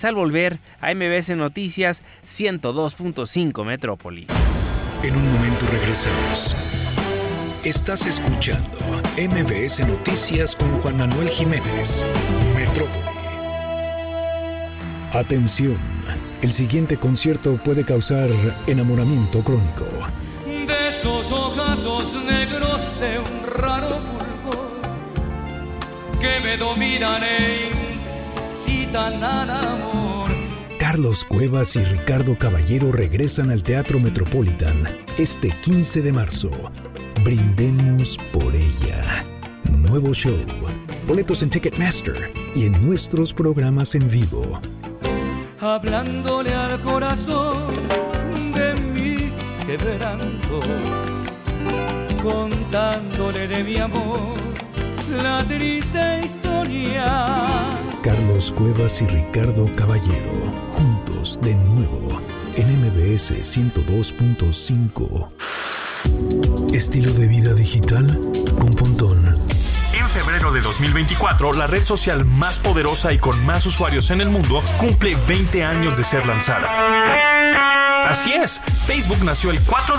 Al volver a MBS Noticias 102.5 Metrópoli. En un momento regresamos. Estás escuchando MBS Noticias con Juan Manuel Jiménez. Metrópoli. Atención. El siguiente concierto puede causar enamoramiento crónico. De esos ojazos negros de un raro fulgor que me dominan e incitan al amor. Carlos Cuevas y Ricardo Caballero regresan al Teatro Metropolitan este 15 de marzo. Brindemos por ella. Nuevo show. Boletos en Ticketmaster y en nuestros programas en vivo. Hablándole al corazón de mi quebranto, contándole de mi amor la triste historia. Carlos Cuevas y Ricardo Caballero, juntos de nuevo en MBS 102.5. Estilo de vida digital con Pontón. En febrero de 2024, la red social más poderosa y con más usuarios en el mundo cumple 20 años de ser lanzada. Así es, Facebook nació el 4